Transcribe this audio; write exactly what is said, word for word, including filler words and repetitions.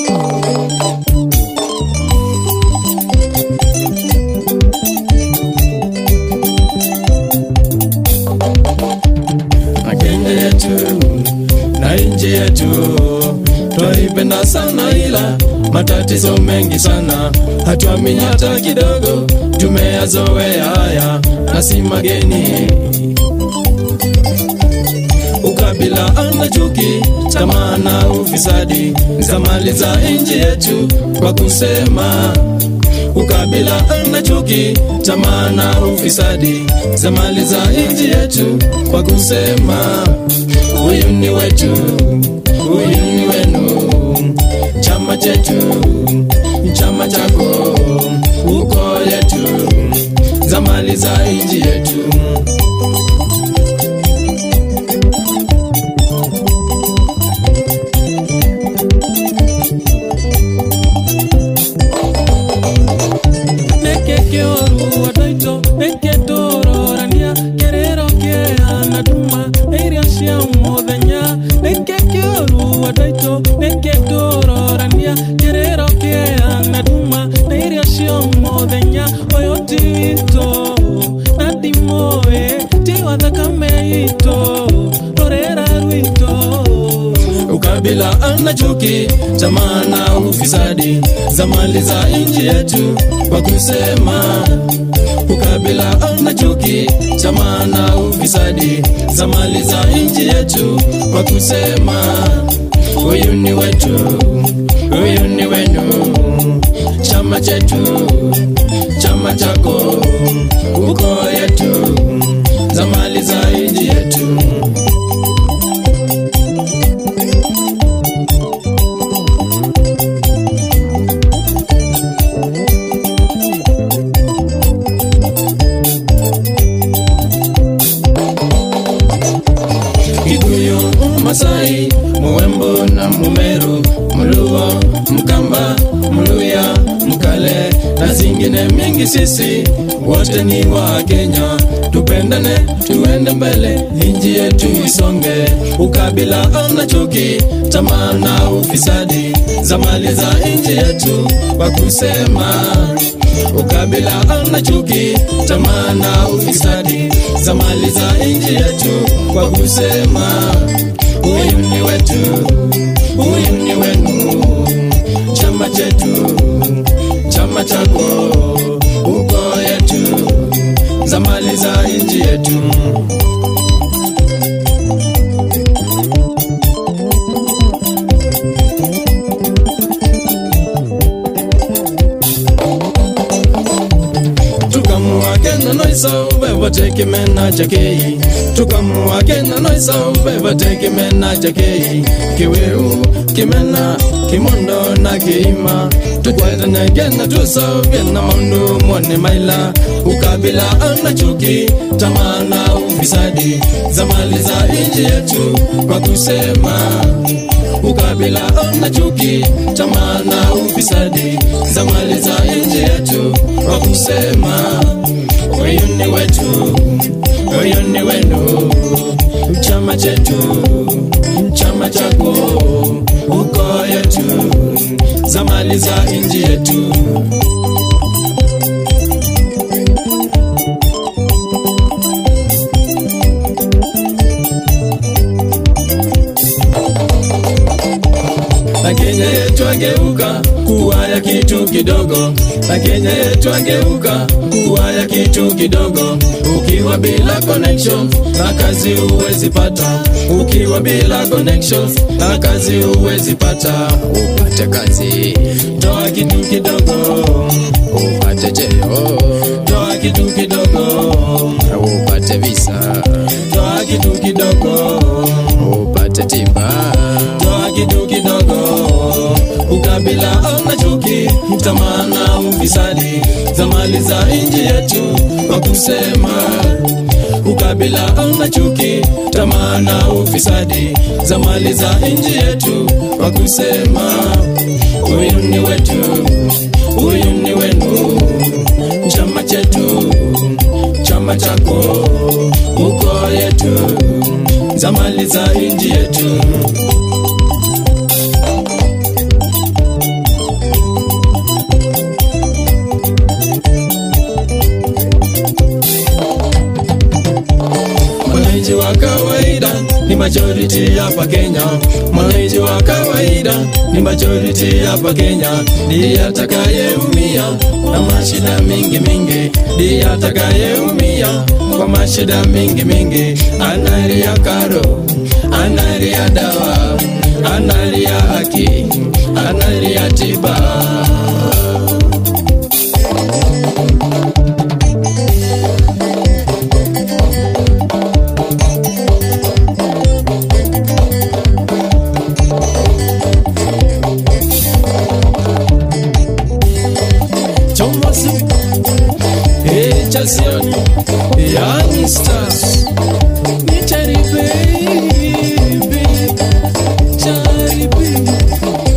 Twaipenda sana ila matatizo mengi sana, hatuamini hata kidogo, tumeyazoea haya na si mageni. Ukabila ana chuki, tamaa na ufisadi zamaliza nchi yetu kwa kusema. Ukabila ana chuki, tamaa na ufisadi zamaliza nchi yetu kwa kusema. Huyu ni wetu, huyu ni wenu, chama chetu, chama chako, uko yetu, zamaliza nchi yetu. Nekekioru wataito, neketoro rania, kerero kea natuma, eiriashia umodhenya. Nekekioru wataito, neketoro rania, kerero kea natuma, eiriashia umodhenya. Oyoti wito, nadimoe, tiwa dhakame ito, torera ruito. Ukabila ana chuki, tamaa na ufisadi zamaliza nchi yetu kwa kusema. Ukabila ana chuki, tamaa na ufisadi zamaliza nchi yetu kwa kusema. Huyu ni wetu, huyu ni wenu, chama chetu, chama chako, uko yetu, zamaliza nchi yetu. Masai, Muembo na Mumeru, Mluo, Mkamba, Mluya, Mkale na zingine mingi, sisi wote ni wa Kenya. Tupendane, tuende mbele, nchi yetu isonge. Ukabila ana chuki, tamaa na ufisadi zamaliza nchi yetu kwa kusema. Ukabila ana chuki, tamaa na ufisadi zamaliza nchi yetu kwa kusema. Huyu ni wetu, huyu ni wenu, chama chetu, chama chako, uko yetu, zamaliza nchi yetu. Tukamuwakena noisa ubeba teki mena jakei, tukamuwakena noisa ubeba teki mena jakei. Kiweu, kimena, kimondo na kiima, tukweta negena tusa ubiena maundu mwone maila. Ukabila ana chuki, tamaa na ufisadi zamaliza nchi yetu kwa kusema. Ukabila ana chuki, tamaa na ufisadi zamaliza nchi yetu kwa kusema. Huyu ni wetu, huyu ni wenu, chama chetu, chama chako, uko yetu, zamaliza nchi yetu. Na Kenya yetu ageuka kuwa ya kitu kidogo, na Kenya yetu ageuka kuwa ya kitu kidogo. Ukiwa bila connections na kazi uwezi pata, ukiwa bila connections na kazi uwezi pata. Upate kazi, toa kitu kidogo, upate cheo, toa kitu kidogo, upate visa, toa kitu kidogo, upate timba, toa kitu kidogo. Ukabila ana chuki, tamaa na ufisadi zamaliza nchi yetu kwa kusema. Ukabila ana chuki, tamaa na ufisadi zamaliza nchi yetu kwa kusema. Huyu ni wetu, huyu ni wenu, chama chetu, chama chako, uko yetu, zamaliza nchi yetu. mwananchi wa kawaida ni majority hapa Kenya, ndiye atakayeumia na mashida mingi mingi, ndiye atakayeumia kwa mashida mingi mingi. Analia karo, analia dawa, analia haki, analia tiba. Chasioni, Young Stars, ni Chari baby, Chari baby.